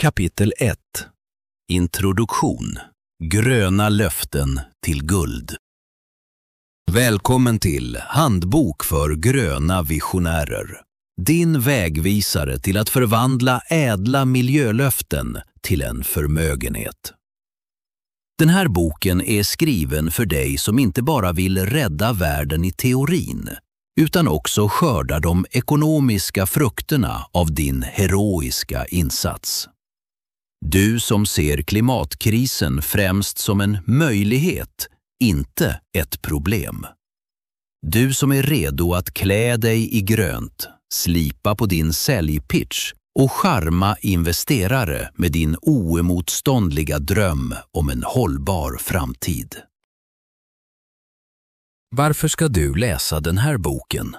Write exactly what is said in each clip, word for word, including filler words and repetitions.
Kapitel ett. Introduktion. Gröna löften till guld. Välkommen till Handbok för gröna visionärer. Din vägvisare till att förvandla ädla miljölöften till en förmögenhet. Den här boken är skriven för dig som inte bara vill rädda världen i teorin, utan också skörda de ekonomiska frukterna av din heroiska insats. Du som ser klimatkrisen främst som en möjlighet, inte ett problem. Du som är redo att klä dig i grönt, slipa på din säljpitch och charma investerare med din oemotståndliga dröm om en hållbar framtid. Varför ska du läsa den här boken?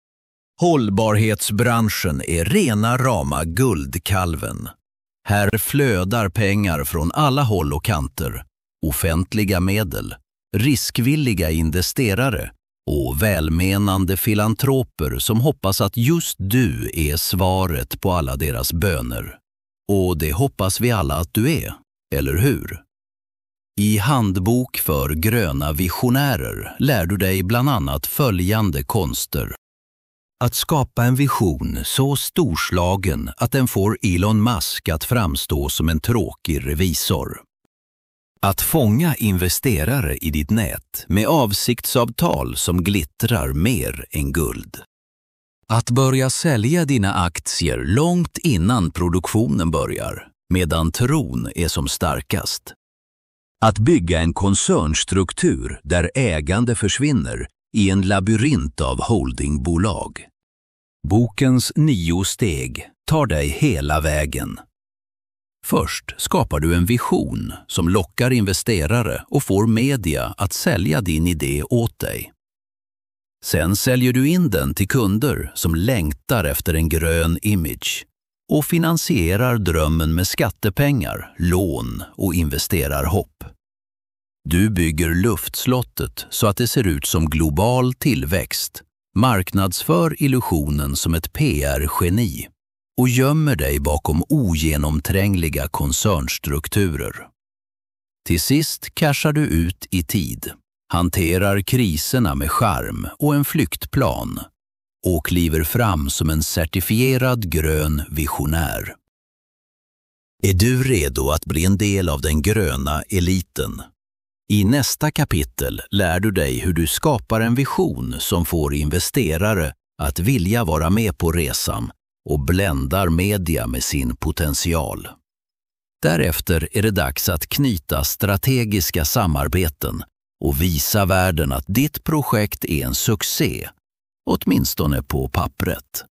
Hållbarhetsbranschen är rena rama guldkalven. Här flödar pengar från alla håll och kanter, offentliga medel, riskvilliga investerare och välmenande filantroper som hoppas att just du är svaret på alla deras böner. Och det hoppas vi alla att du är, eller hur? I Handbok för gröna visionärer lär du dig bland annat följande konster. Att skapa en vision så storslagen att den får Elon Musk att framstå som en tråkig revisor. Att fånga investerare i ditt nät med avsiktsavtal som glittrar mer än guld. Att börja sälja dina aktier långt innan produktionen börjar, medan tron är som starkast. Att bygga en koncernstruktur där ägande försvinner i en labyrint av holdingbolag. Bokens nio steg tar dig hela vägen. Först skapar du en vision som lockar investerare och får media att sälja din idé åt dig. Sen säljer du in den till kunder som längtar efter en grön image och finansierar drömmen med skattepengar, lån och investerarhopp. Du bygger luftslottet så att det ser ut som global tillväxt, marknadsför illusionen som ett P R-geni och gömmer dig bakom ogenomträngliga koncernstrukturer. Till sist cashar du ut i tid, hanterar kriserna med charm och en flyktplan och kliver fram som en certifierad grön visionär. Är du redo att bli en del av den gröna eliten? I nästa kapitel lär du dig hur du skapar en vision som får investerare att vilja vara med på resan och bländar media med sin potential. Därefter är det dags att knyta strategiska samarbeten och visa världen att ditt projekt är en succé, åtminstone på pappret.